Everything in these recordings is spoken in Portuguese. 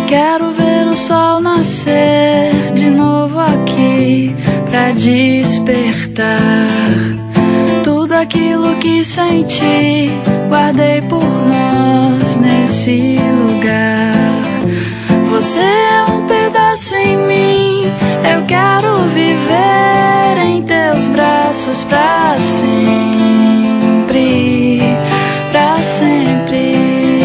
Quero ver o sol nascer de novo aqui pra despertar tudo aquilo que senti, guardei por nós nesse lugar. Você é um pedaço em mim, eu quero viver em teus braços pra sempre, pra sempre.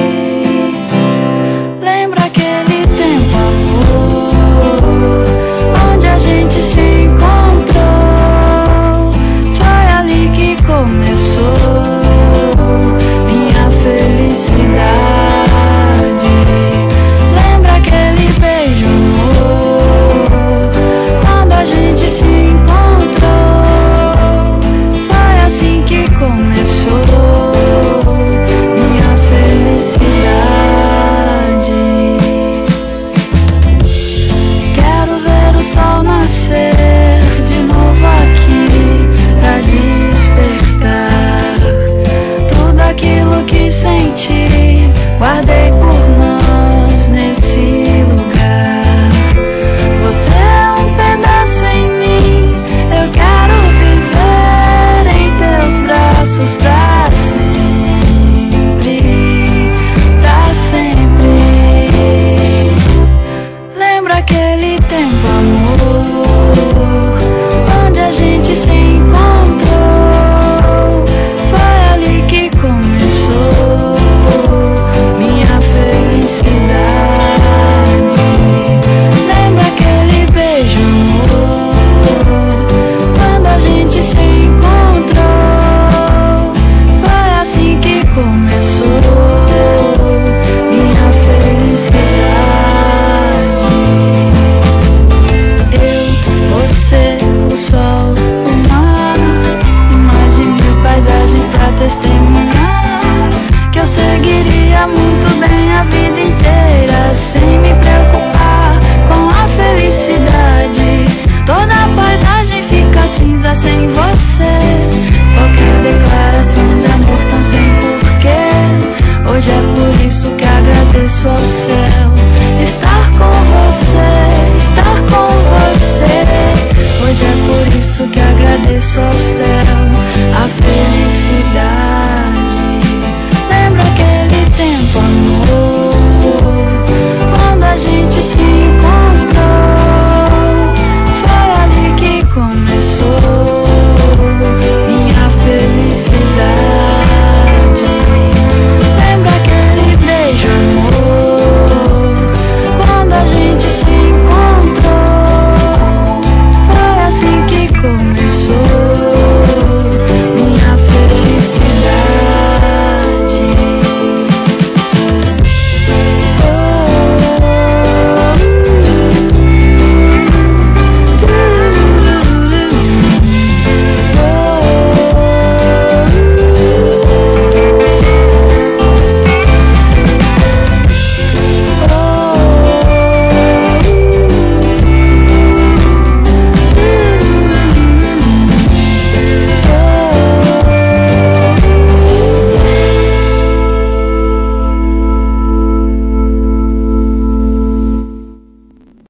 Lembra aquele tempo, amor, onde a gente se encontrou? Foi ali que começou minha felicidade. Lembra aquele beijo, amor, quando a gente se encontrou? Foi assim que começou minha felicidade. Quero ver o sol nascer de novo aqui pra despertar tudo aquilo que senti, guardei por nós nesse lugar. Você é um pedaço em mim, eu quero viver em teus braços pra sempre, pra sempre. Lembra aquele tempo, amor, onde a gente se encontrou? Foi ali que começou minha felicidade. Lembra aquele beijo, amor, quando a gente se encontrou? Foi assim que começou minha felicidade. Eu, você, o sol, o mar e mais de 1000 paisagens pra testemunhar que eu seguiria muito bem a vida inteira sem me preocupar com a felicidade. Toda a paisagem fica cinza sem você, qualquer declaração de amor tão sem porquê. Hoje é por isso que agradeço ao céu estar com você, estar com você. Hoje é por isso que agradeço ao céu